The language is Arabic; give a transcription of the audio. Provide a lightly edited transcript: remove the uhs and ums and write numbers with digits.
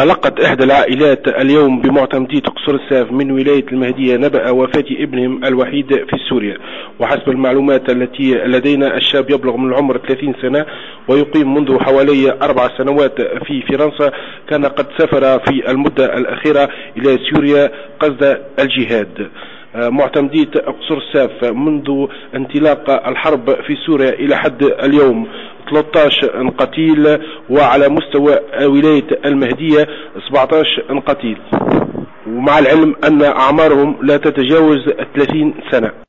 تلقت إحدى العائلات اليوم بمعتمدية قصر الساف من ولاية المهدية نبأ وفاة ابنهم الوحيد في سوريا. وحسب المعلومات التي لدينا الشاب يبلغ من العمر 30 سنة ويقيم منذ حوالي 4 سنوات في فرنسا. كان قد سافر في المدة الأخيرة إلى سوريا قصد الجهاد. معتمدية قصر الساف منذ انطلاق الحرب في سوريا إلى حد اليوم 13 قتيل، وعلى مستوى ولاية المهدية 17 قتيل، ومع العلم أن أعمارهم لا تتجاوز 30 سنة.